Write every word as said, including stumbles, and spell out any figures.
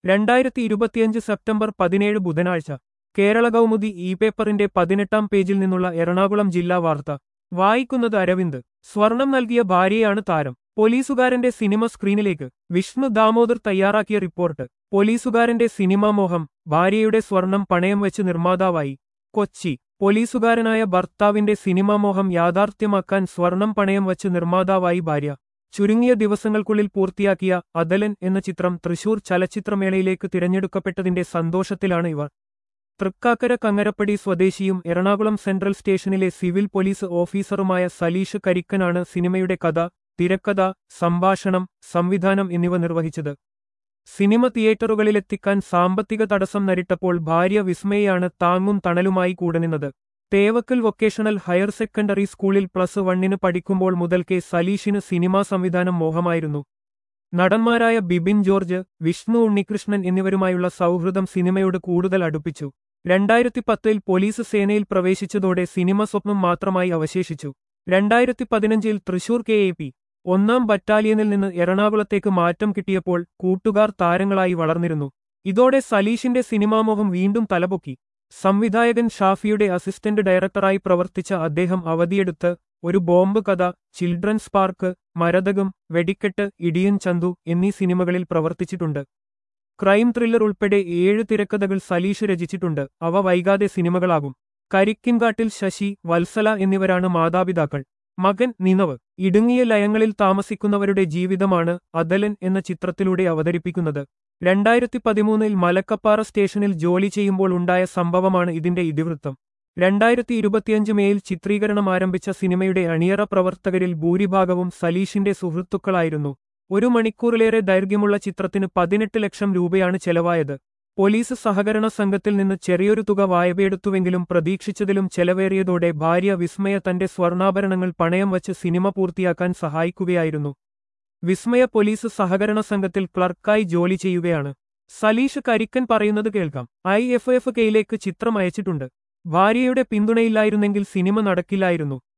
രണ്ടായിരത്തി ഇരുപത്തിയഞ്ച് സെപ്റ്റംബർ പതിനേഴ് ബുധനാഴ്ച കേരള കൗമുദി ഇ പേപ്പറിന്റെ പതിനെട്ടാം പേജിൽ നിന്നുള്ള എറണാകുളം ജില്ലാ വാർത്ത വായിക്കുന്നത് അരവിന്ദ്. സ്വർണം നൽകിയ ഭാര്യയാണ് താരം. പോലീസുകാരന്റെ സിനിമ സ്ക്രീനിലേക്ക്. വിഷ്ണു ദാമോദർ തയ്യാറാക്കിയ റിപ്പോർട്ട്. പോലീസുകാരന്റെ സിനിമാ മോഹം, ഭാര്യയുടെ സ്വർണം പണയം വെച്ച് നിർമ്മാതാവായി. കൊച്ചി. പോലീസുകാരനായ ഭർത്താവിന്റെ സിനിമാമോഹം യാഥാർത്ഥ്യമാക്കാൻ സ്വർണം പണയം വച്ച് നിർമ്മാതാവായി ഭാര്യ. ചുരുങ്ങിയ ദിവസങ്ങൾക്കുള്ളിൽ പൂർത്തിയാക്കിയ അദലൻ എന്ന ചിത്രം തൃശൂർ ചലച്ചിത്രമേളയിലേക്ക് തിരഞ്ഞെടുക്കപ്പെട്ടതിന്റെ സന്തോഷത്തിലാണ് ഇവർ. തൃക്കാക്കര കങ്ങരപ്പടി സ്വദേശിയും എറണാകുളം സെൻട്രൽ സ്റ്റേഷനിലെ സിവിൽ പോലീസ് ഓഫീസറുമായ സലീഷ് കരിക്കനാണ് സിനിമയുടെ കഥ, തിരക്കഥ, സംഭാഷണം, സംവിധാനം എന്നിവ നിർവഹിച്ചത്. സിനിമ തിയേറ്ററുകളിലെത്തിക്കാൻ സാമ്പത്തിക തടസ്സം നേരിട്ടപ്പോൾ ഭാര്യ വിസ്മയാണ് താങ്ങും തണലുമായി കൂടെനിന്നത്. തേവക്കൽ വൊക്കേഷണൽ ഹയർ സെക്കൻഡറി സ്കൂളിൽ പ്ലസ് വണ്ണിന് പഠിക്കുമ്പോൾ മുതൽക്കേ സലീഷിന് സിനിമാ സംവിധാനം മോഹമായിരുന്നു. നടന്മാരായ ബിബിൻ ജോർജ്, വിഷ്ണു ഉണ്ണികൃഷ്ണൻ എന്നിവരുമായുള്ള സൗഹൃദം സിനിമയോട് കൂടുതൽ അടുപ്പിച്ചു. രണ്ടായിരത്തി പത്തിൽ പോലീസ് സേനയിൽ പ്രവേശിച്ചതോടെ സിനിമ സ്വപ്നം മാത്രമായി അവശേഷിച്ചു. രണ്ടായിരത്തി പതിനഞ്ചിൽ തൃശൂർ കെ എ പി ഒന്നാം ബറ്റാലിയനിൽ നിന്ന് എറണാകുളത്തേക്ക് മാറ്റം കിട്ടിയപ്പോൾ കൂട്ടുകാർ താരങ്ങളായി വളർന്നിരുന്നു. ഇതോടെ സലീഷിന്റെ സിനിമാമോഹം വീണ്ടും തലപൊക്കി. സംവിധായകൻ ഷാഫിയുടെ അസിസ്റ്റന്റ് ഡയറക്ടറായി പ്രവർത്തിച്ച അദ്ദേഹം അവധിയെടുത്ത് ഒരു ബോംബ് കഥ, ചിൽഡ്രൻസ് പാർക്ക്, മരതകം, വെടിക്കെട്ട്, ഇടിയൻ ചന്തു എന്നീ സിനിമകളിൽ പ്രവർത്തിച്ചിട്ടുണ്ട്. ക്രൈം ത്രില്ലർ ഉൾപ്പെടെ ഏഴ് തിരക്കഥകൾ സലീഷ് രചിച്ചിട്ടുണ്ട്. അവ വൈകാതെ സിനിമകളാകും. കരിക്കിൻകാട്ടിൽ ശശി, വത്സല എന്നിവരാണ് മാതാപിതാക്കൾ. മകൻ നിനവ്. ഇടുങ്ങിയ ലയങ്ങളിൽ താമസിക്കുന്നവരുടെ ജീവിതമാണ് അദലൻ എന്ന ചിത്രത്തിലൂടെ അവതരിപ്പിക്കുന്നത്. രണ്ടായിരത്തി പതിമൂന്നിൽ മലക്കപ്പാറ സ്റ്റേഷനിൽ ജോലി ചെയ്യുമ്പോൾ ഉണ്ടായ സംഭവമാണ് ഇതിന്റെ ഇതിവൃത്തം. രണ്ടായിരത്തി ഇരുപത്തിയഞ്ച് മേയിൽ ചിത്രീകരണം ആരംഭിച്ച സിനിമയുടെ അണിയറ പ്രവർത്തകരിൽ ഭൂരിഭാഗവും സലീഷിന്റെ സുഹൃത്തുക്കളായിരുന്നു. ഒരു മണിക്കൂറിലേറെ ദൈർഘ്യമുള്ള ചിത്രത്തിന് പതിനെട്ട് ലക്ഷം രൂപയാണ് ചെലവായത്. പോലീസ് സഹകരണ സംഘത്തിൽ നിന്ന് ചെറിയൊരു തുക വായ്പയെടുത്തുവെങ്കിലും പ്രതീക്ഷിച്ചതിലും ചെലവേറിയതോടെ ഭാര്യ വിസ്മയ തന്റെ സ്വർണ്ണാഭരണങ്ങൾ പണയം വച്ച് സിനിമ പൂർത്തിയാക്കാൻ സഹായിക്കുകയായിരുന്നു. വിസ്മയ പോലീസ് സഹകരണ സംഘത്തിൽ ക്ലർക്കായി ജോലി ചെയ്യുകയാണ്. സലീഷ് കരിക്കൻ പറയുന്നത് കേൾക്കാം. ഐ എഫ് എഫ് കെയിലേക്ക് ചിത്രം അയച്ചിട്ടുണ്ട്. ഭാര്യയുടെ പിന്തുണയില്ലായിരുന്നെങ്കിൽ സിനിമ നടക്കില്ലായിരുന്നു.